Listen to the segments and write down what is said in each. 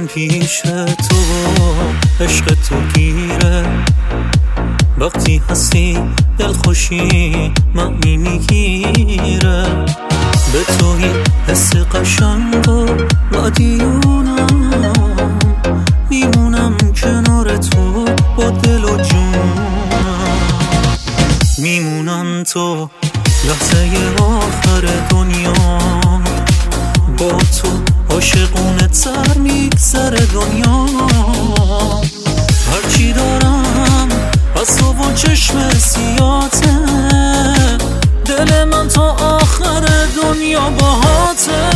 من پیش تو عشق تو گیره، وقتی هستی دلخوشی معنی میگیره، به توی حس قشنگ و مدیونم، میمونم کنار تو با دل و جونم، میمونم تو لحظه آخر دنیا، با تو عاشقونه تر میگذره دنیا، هرچی دارم از تو و چشم سیاته، دل من تا آخر دنیا باهاته،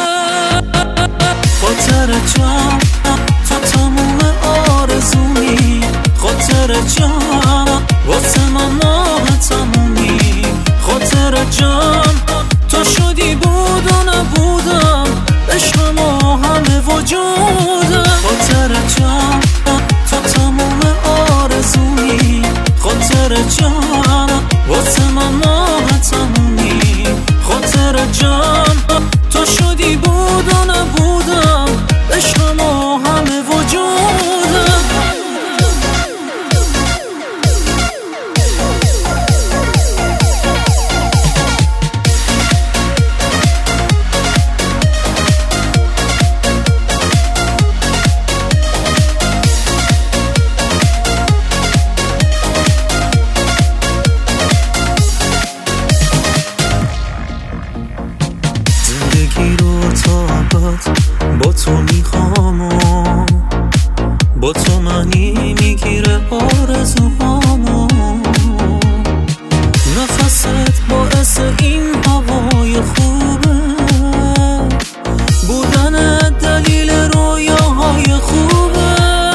خاطر جان تا تموم آرزومی، خاطر جان واسه من ماه تمومی، خاطر جان تو شدی بود و نبودم، عشق ما همه وجودم، خاطر جان تا تموم آرزومی، خاطر جان واسه من ماه تمومی، خاطر جان تو شدی بود و نبودم، عشق ما همه وجودم. زندگی رو تا ابد با تو میخوام و با تو معنی میگیره آرزوهامو، نفست باعث این هوای خوبه، بودن دلیل رویاهای خوبه،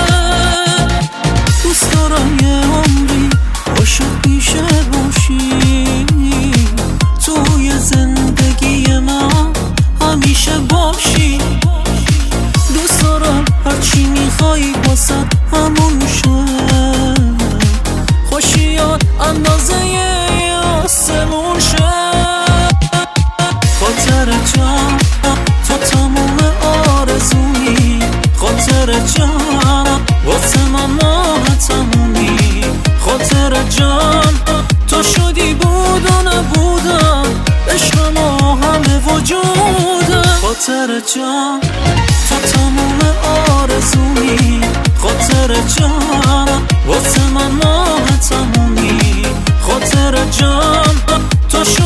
دوست دارم یه عمری عاشق پیشه باشی، توی زندگی من همیشه باشی، دوست دارم هرچی میخوایی واسه همون شه، خوشیات اندازه آسمون شه، خاطر جان تا تموم آرزومی، خاطر جان واسه من ماه تمومی، خاطر جان تو شدی بود و نبودم، عشق ما همه وجودم، خاطر جان تا تموم آرزومی، خاطر جان واسه من ماه تمومی، خاطر جان تو